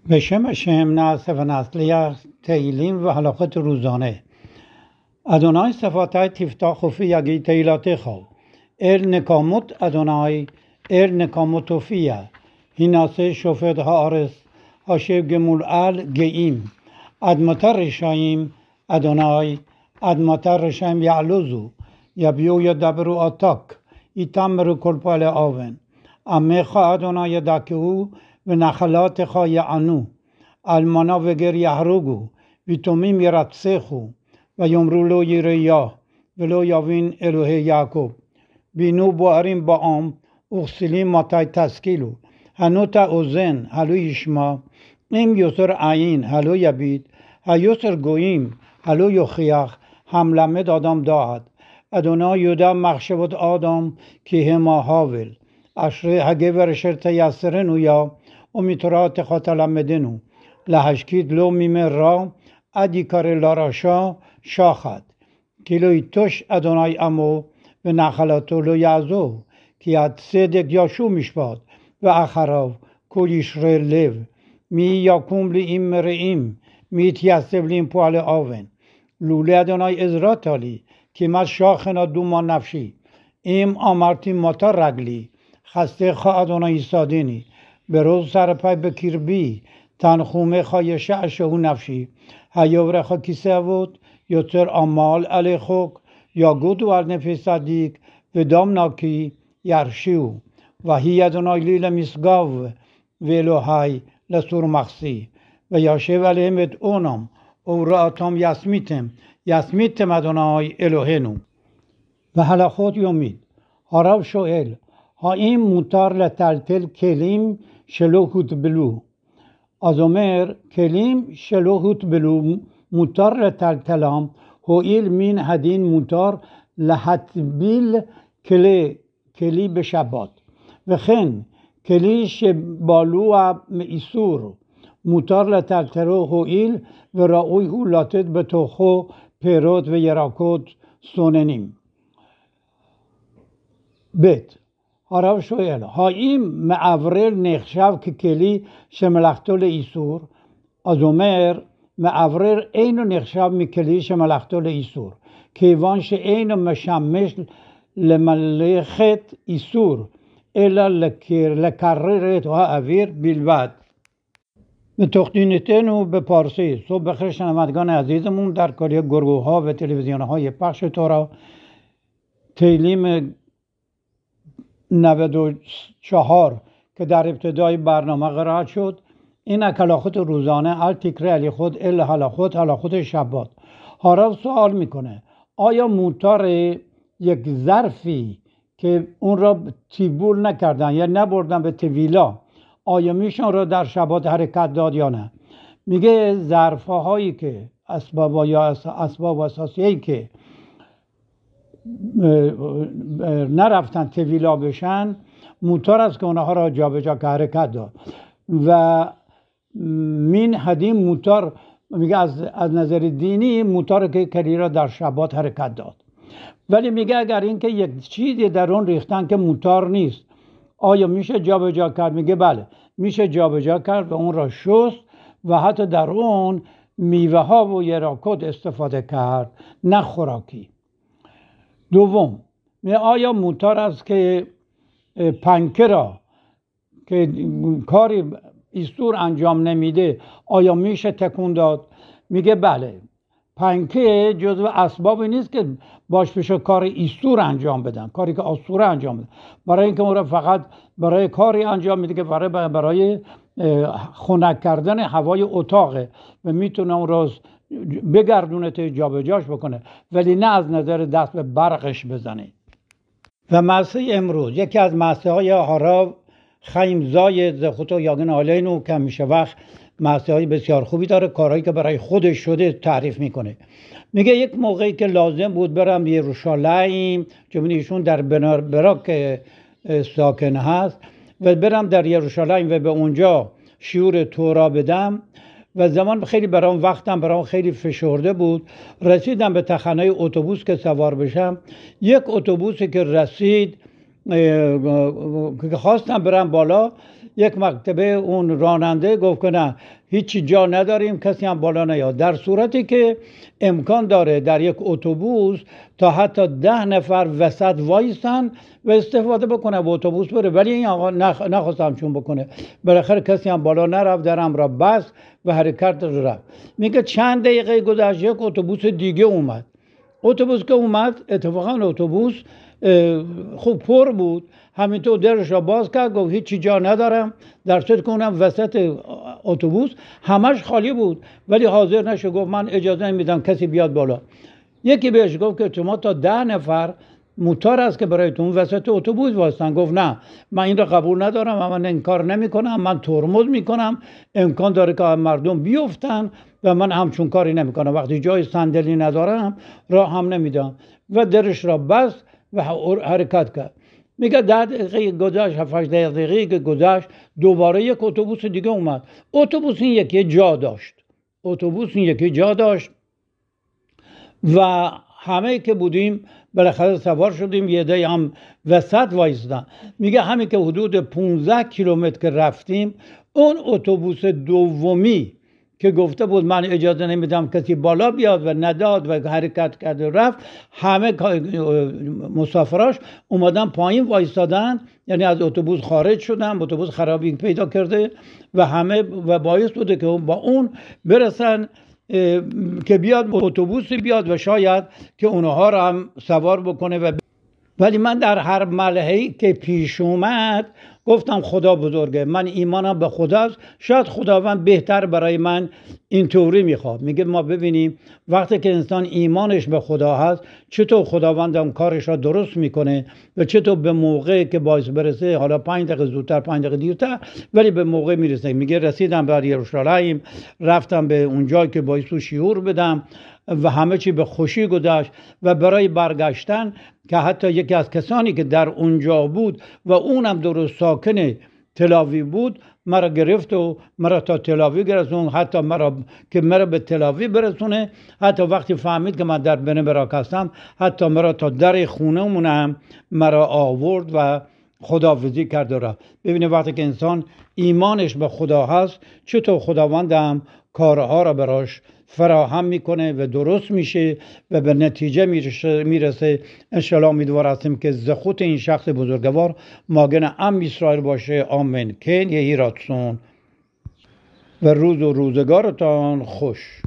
בשם השם נעשה ונצליח תהילים והלכות روزانه. אדוני שפתי תפתח ופי יגיד תהילתך. אל נקמות אדוני אל נקמות הופיע. הנעשה שופט הארץ אשר גמול על גאים. עד מתי רשעים אדוני עד מתי רשעים יעלוזו. יביאו ידברו עתק יתמרו כל פועלי אוון. עמך אדוני ידכאו ונחלתך יענו. אלמנה וגר יהרגו ויתומים ירצחו ויאמרו לא יראה ולא יבין אלוהי יעקב. בינו בוערים בעם וכסילים מתי תשכילו. הנוט האוזן הלא ישמע. אם יוסר עין הלא יביט. היוסר גויים הלא יוכיח. המלמד אדם דעת. אדוני יודע מחשבות אדם כי המה הבל. אשרי הגבר אשר תייסרנו יה ומתורתך תלמדנו. להשקיט לו מימי רע עד יקרא לרשע שחט. כי לא יטוש אדוני עמו ונחלתו לא יעזוב. כי הצדק ישוב משפט ואחריו כל ישרי לב. מי יקום לי עם מרעים מי יתייצב לי עם פועלי אוון. לולי אדוני עזרת לי כי מה שכנה דומה נפשי. אם אמרתי מתי רגלי חסדך אדוני יסעדני. ברוז סרפי בקרבי תנחומך ישעשעו נפשי. היברך כיסא אבות יוצר עמל עלי חוק. יגודו על נפש צדיק ודם נקי ירשיעו. והי אדוני לי למשגב ואלוהי לסור מחסי. וישב עליהם את אונם וראתם יסמיתם אדוני אלוהינו. והלכות יומית. הרב שואל האם מותר לטלטל כלים שלא הוטבלו? אז אומר כלים שלא הוטבלו מותר לטלטלם הואיל מן הדין מותר להטביל כלי בשבת. וכן כלי שבלוע מאיסור מותר לטלטלו הואיל וראוי הוא לתת בתוכו פירות וירקות סוננים. ב. הרב שואל האם מעברל נחשב ככלי שמלאכתו לאיסור? אז אומר מעברל אינו נחשב מכלי שמלאכתו לאיסור כיוון שאינו משמש למלאכת איסור אלא לקרר את האוויר בלבד. בתוכניתנו בפارسی صبح بخیر شنوندگان عزیزمون در کاری گروه‌ها و تلویزیون‌های پخش تورا تیلیم 94 که در ابتدای برنامه قرائت شد این هلاخوت روزانه ال تکرار علی خود ال هلاخوت شبات. هارو سوال میکنه آیا موتار یک ظرفی که اون را تیبول نکردن یا نبردن به طویلا آیا میشن را در شبات حرکت داد یا نه؟ میگه ظرف‌هایی که اسباب اساسیه‌ای که نرفتن طویلا بشن موتور است که اونها را جابجا که حرکت داد و من حدیم موتور میگه از نظر دینی موتور که کلی را در شبات حرکت داد. ولی میگه اگر اینکه یک چیزی در اون ریختن که موتور نیست آیا میشه جابجا کرد؟ میگه بله میشه جابجا کرد و اون را شست و حتی در اون میوه ها و یراکات استفاده کرد نه خوراکی. دوم آیا موتور است که پنکه را که کاری ایستور انجام نمیده آیا میشه تکون داد؟ میگه بله پنکه جزو اسبابی نیست که باش بشه کار ایستور انجام بدن کاری که آسوره انجام بدن برای اینکه اون را فقط برای کاری انجام میده که برای خنک کردن هوای اتاقه و میتونه اون را بگردونه تا جابجاش بکنه ولی نه از نظر دست به برقش بزنه. و معصه امروز یکی از معصه های هارو خیم زای زخوتو یاگن آلینو که میشه وقت معصه های بسیار خوبی داره کارهایی که برای خودش شده تعریف میکنه. میگه یک موقعی که لازم بود برم یروشالیم چون ایشون در براک ساکن هست و برم در یروشالیم و به اونجا شیور تورا بدم و زمان خیلی برام خیلی فشرده بود. رسیدم به تخنه اتوبوس که سوار بشم یک اتوبوسی که رسید که خواستم برم بالا یک مرتبه اون راننده گفت که نه هیچ جا نداریم، کسی هم بالا نیاد. در صورتی که امکان داره در یک اتوبوس تا حتی 10 نفر وسط وایسن و استفاده بکنه و اتوبوس بره، ولی این آقا نخواستم چون بکنه. بالاخره کسی هم بالا نرفت، درم را بست و حرکت رفت. میگه چند دقیقه گذشت یک اتوبوس دیگه اومد. اتوبوس که اومد اتفاقا اتوبوس خوب پر بود، همینطور درش را باز کرد، گفت هیچی جا ندارم، در صورتی که اونم وسط اتوبوس همش خالی بود، ولی حاضر نشد، گفت من اجازه نمیدم کسی بیاد بالا. یکی بهش گفت که شما تا 10 نفر موتور است که برایتون وسط اتوبوس وایسن. گفت نه من این را قبول ندارم و من این کار نمی کنم، من ترمز میکنم، امکان داره که مردم بیفتن و من همچون کاری نمی کنم، وقتی جای صندلی ندارم راه هم نمیدم، و درش را بست و حرکت کرد. میگه 10 دقیقه گذشت، 7-8 دقیقه که گذشت، دوباره یک اتوبوس دیگه اومد. اتوبوس این یکی جا داشت و همه که بودیم بالاخره سوار شدیم، یه عده هم وسط وایسادن. میگه همین که حدود 15 کیلومتر که رفتیم، اون اتوبوس دومی که گفته بود من اجازه نمیدم کسی بالا بیاد و نداد و حرکت کرد و رفت، همه مسافراش اومدن پایین وایسادن، یعنی از اتوبوس خارج شدن، اتوبوس خرابی پیدا کرده و همه و باعث بوده که با اون برسن که بیاد اتوبوس بیاد و شاید که اونها رو هم سوار بکنه. ولی من در هر ملحه‌ای که پیش اومد گفتم خدا بزرگه، من ایمانم به خداست، شاید خداوند بهتر برای من اینطوری میخواد. میگه ما ببینیم وقتی که انسان ایمانش به خدا هست چطور خداوند هم کارش را درست میکنه و چطور به موقع که باعث برسه، حالا 5 دقیقه زودتر 5 دقیقه دیرتر، ولی به موقع میرسه. میگه رسیدم به یروشلایم، رفتم به اونجایی که باعث شعور بدم و همه چی به خوشی گذشت و برای برگشتن که حتی یکی از کسانی که در اونجا بود و اونم درست ساکن تلاویو بود مرا گرفت و مرا تا تلاویو برسون، حتی مرا به تلاویو برسونه. حتی وقتی فهمید که من در بن براک هستم حتی مرا تا در خونه مونم مرا آورد و خداحافظی کرد و رفت. ببینید وقتی که انسان ایمانش به خدا هست چطور خداوند هم کارها را براش فراهم میکنه و درست میشه و به نتیجه میرسه. انشالله امیدوار هستیم که زخوت این شخص بزرگوار ماگن ام اسرائیل باشه. آمین. کن یهی راتسون و روز و روزگارتان خوش.